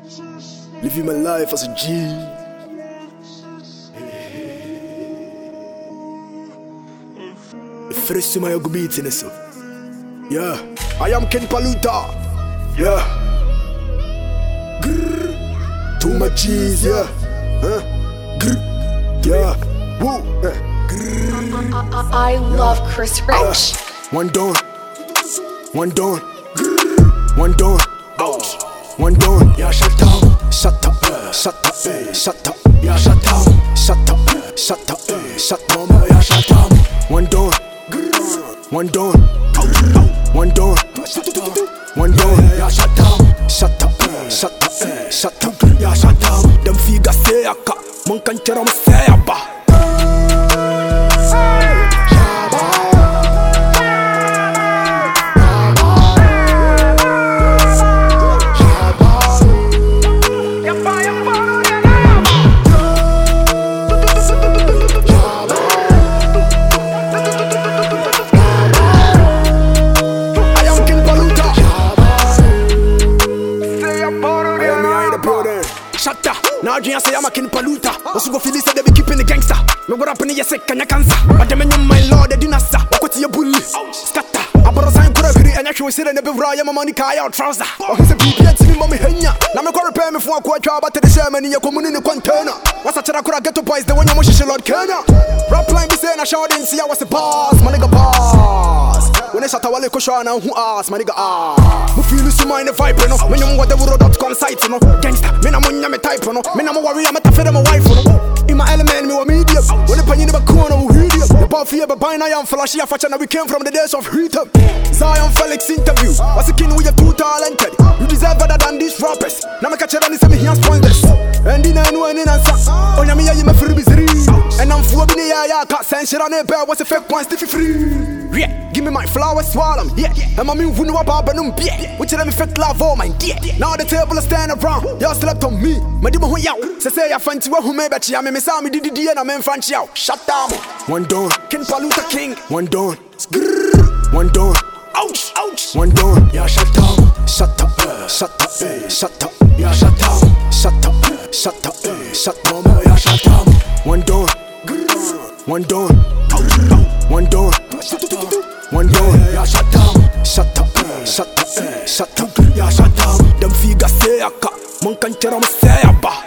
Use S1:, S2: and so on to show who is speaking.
S1: Living my life as a G. Fresh to my beat in so. Yeah, I am Ken Paluta. Yeah. Grrr. Too much cheese, yeah. Grrr. Yeah. Woo.
S2: I love Chris Rich.
S1: One down. One down. One down. One down. Yeah, shut down. Shut up. Shut up. Shut up. Yeah, shut down. Shut up. Shut up. Shut down. Yeah, shut down. One down. One down. One down. One down. Yeah, shut down. Shut up. Shut up. Shut up. Yeah, shut down. Them figures say I cut. Mon can't tell me say about. Now I say I'm a Ken Paluta. Also go feel this they be keeping the gangster. Me what up in the sick and your cancer. But them in my lord they do not sa. What to your bully? Scatter. I brought a sign for a pretty and actually sit in the bevra. I'm a money car out trouser. Oh he's a BPN to me mommy henya. Now me go repair me for a quarter but to the German in your commune in the container. What's a chara could I get to boys the one you mush Lord Kenya. Rap line be saying I shout didn't see I was a boss. My nigga boss. When I shot a wale koshana who ass my nigga ah. Me feel so mind the vibe no. When you what the world.com site no. Gangster. Me na money me type no. Me na mo worry I'm a tough my wife no. In my element me wa medium. When the pan in the corner we read it. The ball fear but by now I'm flashy a fashion we came from the days of heat up. Zion Felix interview. What's a king we are too talented. You deserve better than these rappers. Now me catch it and say me hands pointless. And in I know and in answer. Oh yeah me you my free busy. And I'm full of in the ya cat sense shit on it bear what's a fake points if you free. Yeah, give me my flowers swallow. Yeah, and my mean who know about benum yeah. Which let me fake love all my dear. Now the table is stand around. Y'all slept on me. My demo who yaw. Say I fancy who me bet you. I me say me did and I'm in front yaw. Shut down. One down. Ken Paluta King. One down. One down. Ouch, ouch. One down. Yeah, shut down. Shut up. Shut up. Shut up. Yeah, shut down. Shut up. Shut up. Shut down. Yeah, shut down. One down. One down. One down. One down. Yeah, shut down. Shut up. Shut up. Shut up. Yeah, shut down. Them figures say I cut. Mon can't tell me say about.